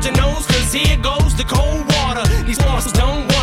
hold your nose, cause here goes the cold water. These monsters don't